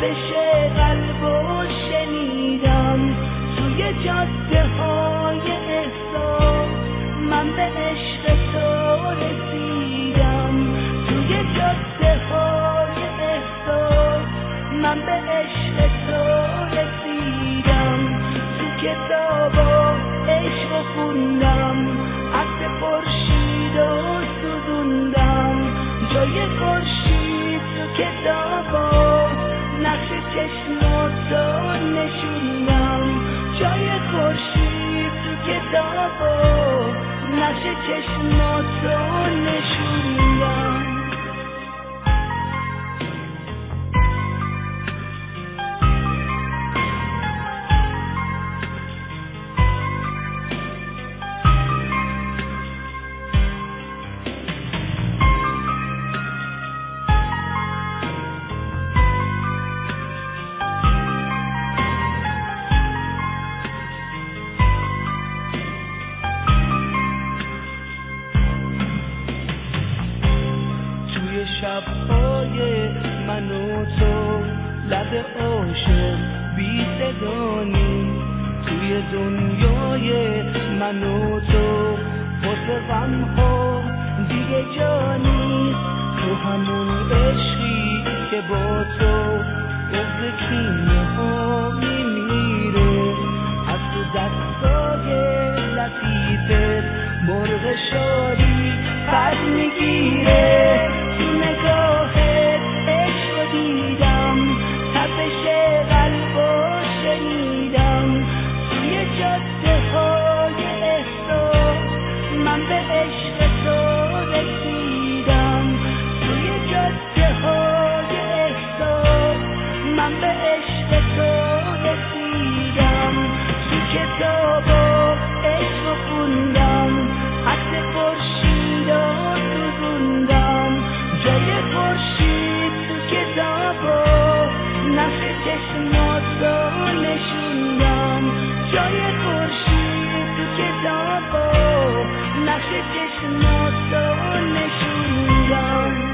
تپش قلبو شنیدم توی جاده های احساس من به عشق تو رسیدم توی جاده های احساس من به عشق تو رسیدم تو کتابا عشق خوندم عکس خورشیدو سوزوندم جای خورشید تو کتابا نقش چشماتو نشوندم جای خورشید تو کتابا نقش چشماتو نشوندم شب‌های من و تو لب عاشق بی صدانی توی دنیای من و تو واسه غم‌ها دیگه جانی تو همون عشقی که با تو از کینه ها میمیره از تو دستای لطیفت مرغ شادی پر میگیره نگاهت عشق دیدم تپش قلبو شنیدم توی جاده های احساس من به عشق تو رسیدم توی جاده های احساس من به عشق تو رسیدم تو کتابا عشق خوندم عکس خورشیدو سوزوندم جای خورشید تو کتابا نقش چشماتو نشوندم جای خورشید تو کتابا نقش چشماتو نشوندم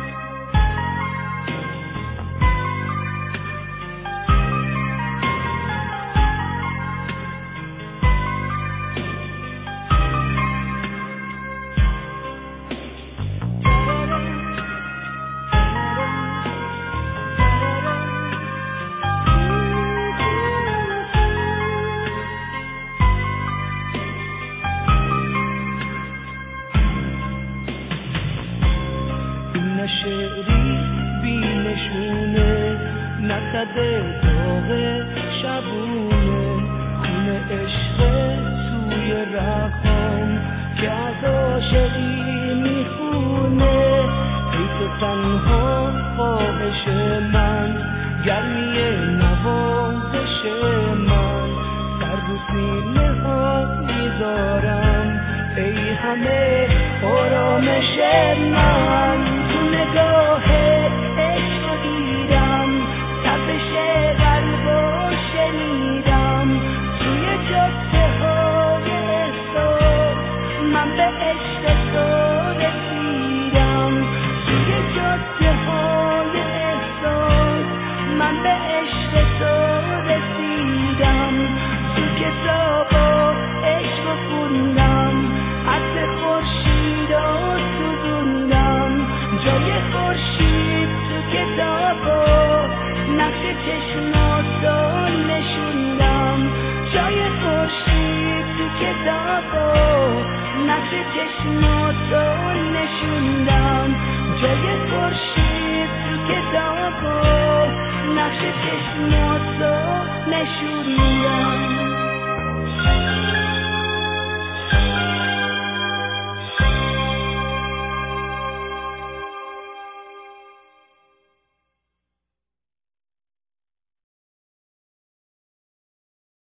شعری بی نشونه نکده داغ شبونه خونه عشق توی رخام که از عاشقی میخونه ای تو تنها خواهش من گرمی نوازش من سر رو سینه ها میذارم ای همه آرامش من نگاهت عشق دیدم تپش قلبو شنیدم توی جاده های احساس من به عشق تو رسیدم توی جاده های احساس من به عشق تو رسیدم تو کتابا عشق خوندم عکس خورشیدو سوزوندم جای خورشید تو کتابا نقش چشماتو نشوندم جای خورشید تو کتابا نقش چشماتو نشوندم جای خورشید تو کتابا نقش چشماتو نشوندم